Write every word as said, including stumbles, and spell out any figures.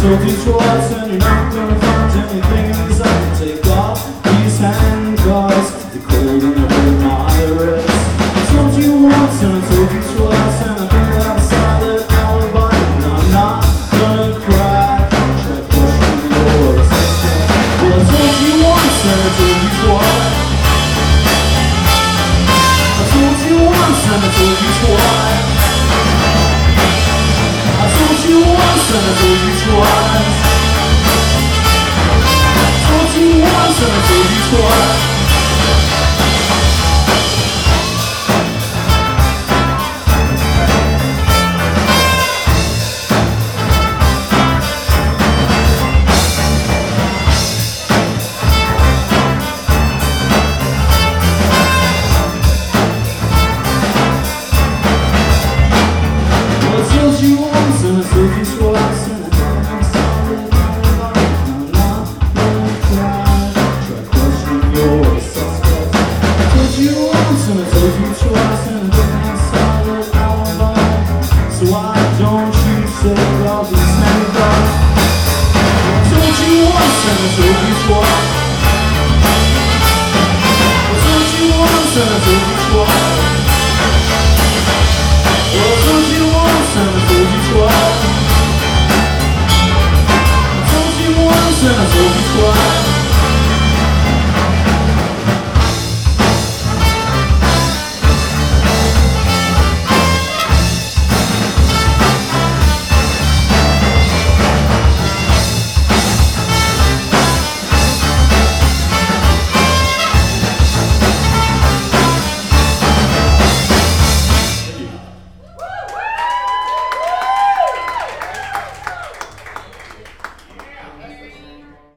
told you twice and you're not gonna find anything inside. Take off these handcuffs, they're cold and they hurt my iris. I told you once and I told you twice, and I think I've decided alibi. And I'm not gonna cry, try pushing your assistance. Well, I told you once and I told you twice. I told you once and I told you twice. I told you once and I told you twice. I told you once and I told you twice. Well, I told you once and I told you twice, and I think I'm sorry about it. I'm not gonna cry, try questioning your suspect. I told you once and I told you twice, and I think I'm sorry about it. So I